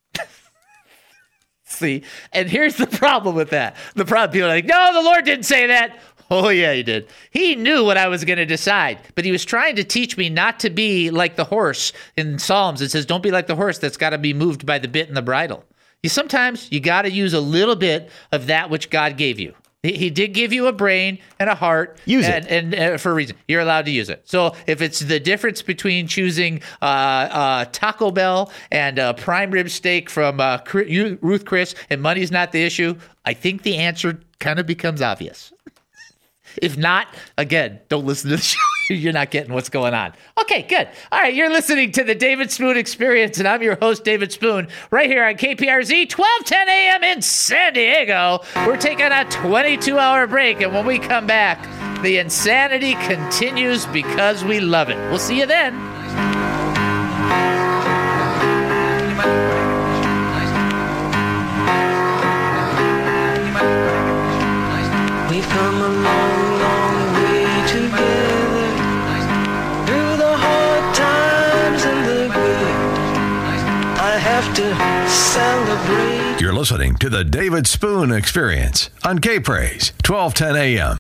See, and here's the problem with that. The problem, people are like, no, the Lord didn't say that. Oh, yeah, he did. He knew what I was going to decide, but he was trying to teach me not to be like the horse in Psalms. It says, don't be like the horse that's got to be moved by the bit and the bridle. Sometimes you got to use a little bit of that which God gave you. He did give you a brain and a heart. Use it. And for a reason. You're allowed to use it. So if it's the difference between choosing Taco Bell and a prime rib steak from Ruth Chris and money's not the issue, I think the answer kind of becomes obvious. If not, again, don't listen to the show. You're not getting what's going on. Okay, good. All right, you're listening to the David Spoon Experience, and I'm your host, David Spoon, right here on KPRZ, 1210 a.m. in San Diego. We're taking a 22-hour break, and when we come back, the insanity continues because we love it. We'll see you then. We've come a long, long way together, through the hard times and the good. I have to celebrate. You're listening to the David Spoon Experience on K-Praise, 1210 a.m.